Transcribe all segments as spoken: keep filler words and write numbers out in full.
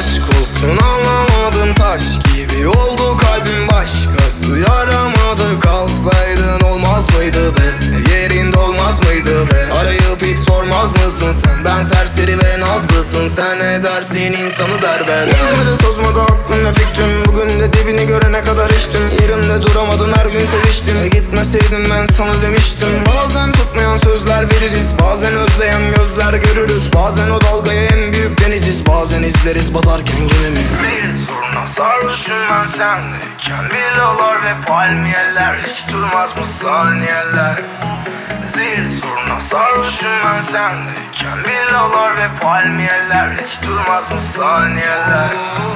Aşk olsun anlamadım, taş gibi oldu kalbim, başkası yaramadı. Kalsaydın olmaz mıydı be, yerinde olmaz mıydı be? Arayıp hiç sormaz mısın sen? Ben serseri ve nazlısın, sen ne dersin insanı derbeder. Gezmedi tozmadı aklım ve fikrim, bugün de dibini görene kadar içtim. Yerimde duramadın, her gün seviştim. E gitmeseydim ben sana demiştim. Bazen tutmayan sözler veririz, bazen özleyen gözler görürüz. Bazen o dalgaya en büyük deniziz, bazen izleriz batarken gemimiz. Değil soruna sarhoşum ben sendeyken, villalar ve palmiyeler, hiç durmaz mı saniyeler? Zil soruna sarhoşum ben sendeyken, villalar ve palmiyeler, hiç durmaz mı saniyeler?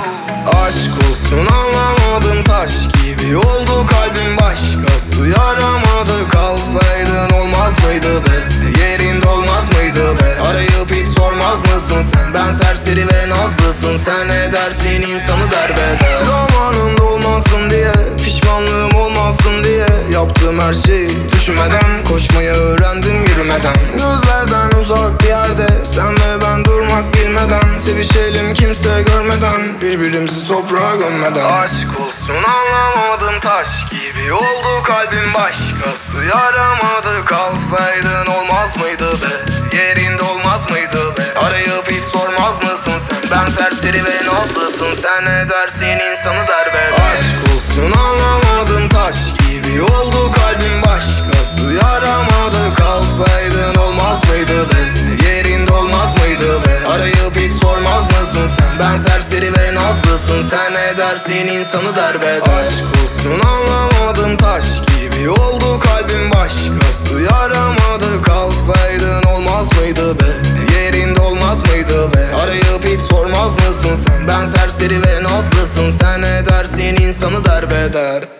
Aşk olsun anlamadım, taş gibi oldu kalbim, başkası yaramadı. Kalsaydın olmaz mıydı be, yerinde olmaz mıydı be? Arayıp hiç sormaz mısın sen? Ben serseri ve nazlısın, sen ne dersin insanı derbeder. Zamanında olmasın diye, pişmanlığım olmasın diye yaptığım her şeyi düşünmeden, koşmayı öğrendim yürümeden. Gözlerden uzak bir yerde, sen ve ben durmak bilmeden, sevişelim kimse görmeden, birbirimizi toprağa gömmeden. Aşk olsun anlamadım, taş gibi oldu kalbim, başkası yaramadı. Kalsaydın olmaz mıydı be, yerinde olmaz mıydı be? Arayıp hiç sormaz mısın sen? Ben serseri ve nazlısın, sen ne dersin insanı derbeder. Aşk olsun anlamadım, taş gibi oldu kalbim, başkası yaramadı. Kalsaydın olmaz mıydı be, yerinde olmaz mıydı be? Arayıp hiç sormaz mısın sen? Ben serseri ve nazlısın, sen ne dersin insanı derbeder. Aşk olsun anlamadım, taş gibi oldu kalbim, başkası yaramadı. Kalsaydın olmaz mıydı be, yerinde olmaz mıydı be? Arayıp hiç sormaz mısın sen? Ben serseri ve nazlısın, sen ne dersin insanı derbeder.